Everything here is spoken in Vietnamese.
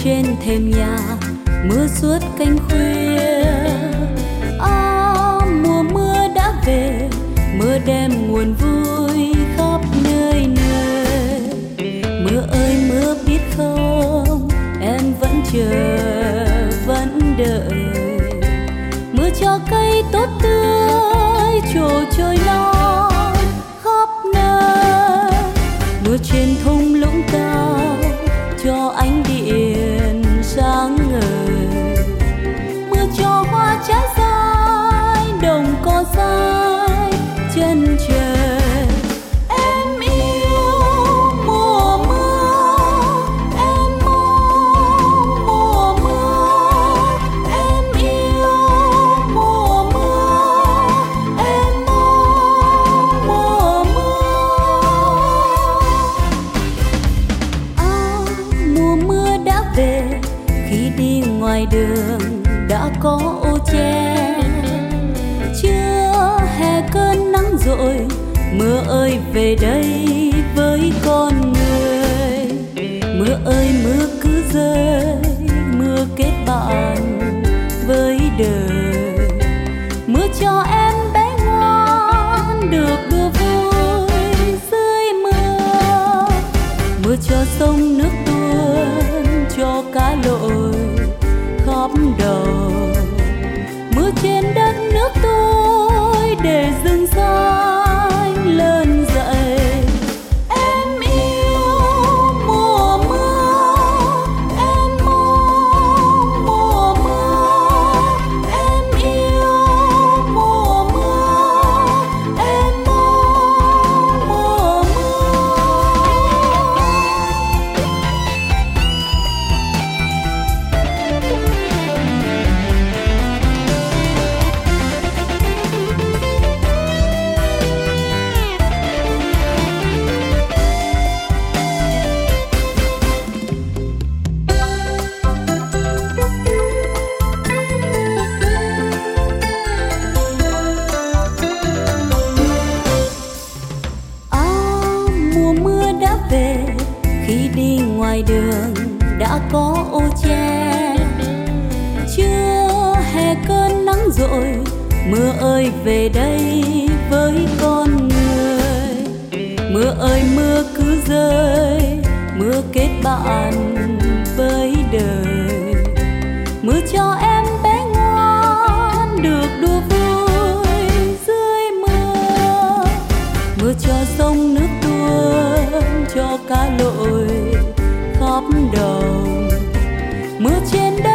trên thềm nhà, mưa suốt canh khuya. Mùa mưa đã về, mưa đem nguồn vui khắp nơi nơi. Mưa ơi mưa biết không, em vẫn chờ vẫn đợi. Mưa cho cây tốt tươi trổ trôi non khắp nơi. Mưa trên thung lũng cao cho ánh điện sáng ngời. Mưa cho hoa trái dài đồng cỏ dại chân trời. Em yêu mùa mưa, em mong mùa mưa. Em yêu mùa mưa, em mong mùa mưa. Mùa mưa đã về, khi đi ngoài đường đã có ô che. Chưa hè cơn nắng rội, mưa ơi về đây với con người. Mưa ơi mưa cứ rơi, mưa kết bạn với đời. Mưa cho em bé ngoan được đùa vui dưới mưa. Mưa cho sông nước tuôn, cho cá lội khắp đầu. Mưa trên đất nước tôi để rừng xanh lên dậy. Em yêu mùa mưa, em mong mùa mưa. Em yêu mùa mưa, em mong mùa mưa. Mùa mưa đã về, khi đi ngoài đường đã có ô che. Chưa hè cơn nắng rội, mưa ơi về đây với con người. Mưa ơi mưa cứ rơi, mưa kết bạn với đời. Mưa cho em bé ngoan được đùa vui dưới mưa. Mưa cho sông nước tuôn, cho cá lội khắp đồng. Mưa trên đất